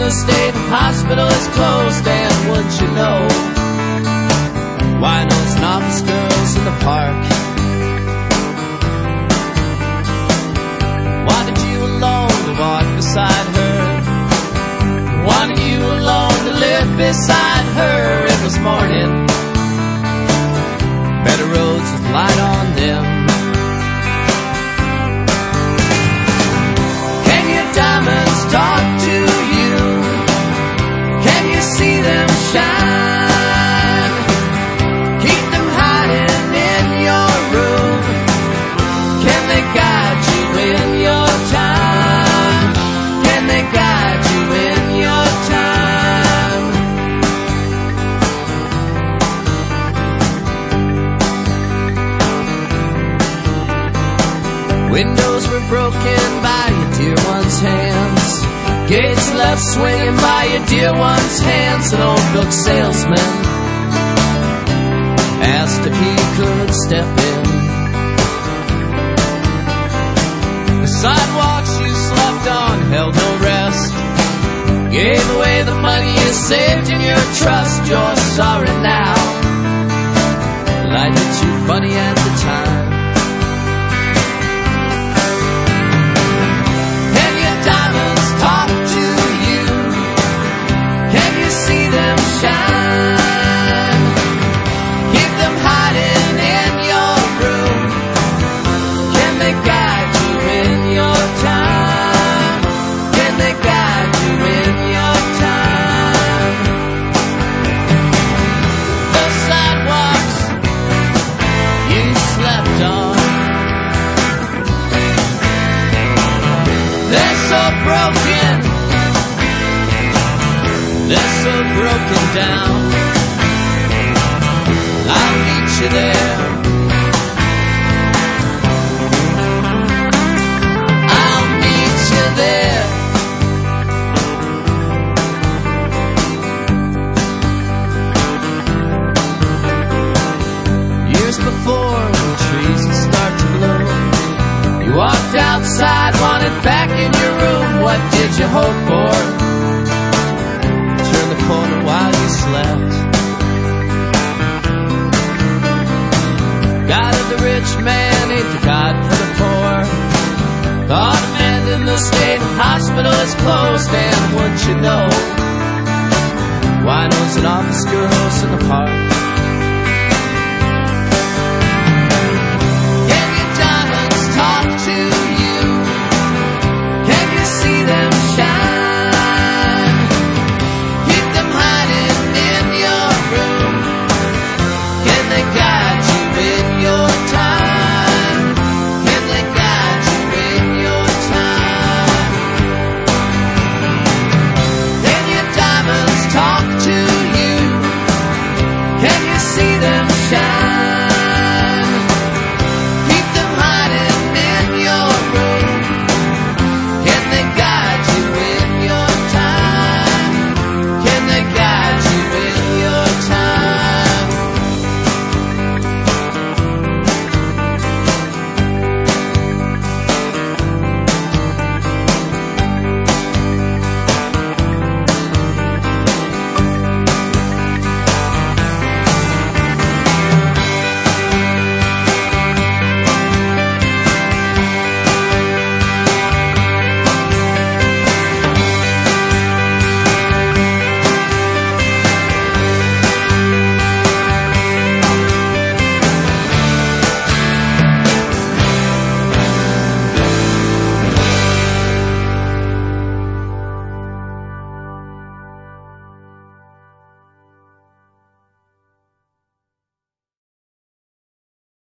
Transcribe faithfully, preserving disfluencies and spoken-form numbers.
the state hospital is closed, and wouldn't you know, why knows an office girls in the park. Wanted you alone to walk beside her, wanted you alone to live beside her. It was morning, better roads with light on them. Can your diamonds talk to you? Can you see them shine? Keep them hiding in your room. Can they guide you in your time? Can they guide you in your time? Windows were broken by your dear one's hands, gates left swinging by your dear one's hands. An old book salesman asked if he could step in. The sidewalks you slept on held no rest, gave away the money you saved in your trust. You're sorry now, life hit you funny at the time. Can your diamonds talk to you? Can you see them shine? Keep them hiding in your room. Can they guide you in your time? Can they guide you in your time? The sidewalks you slept on, they're so broken, they're so broken down. I'll meet you there, I'll meet you there. Years before, when trees would start to bloom, you walked outside, wanted back in your room. What did you hope for? Turn the corner while you slept. God of the rich man ain't the God for the poor. Thought a man in the state hospital is closed, and wouldn't you know, why knows an office girls in the park.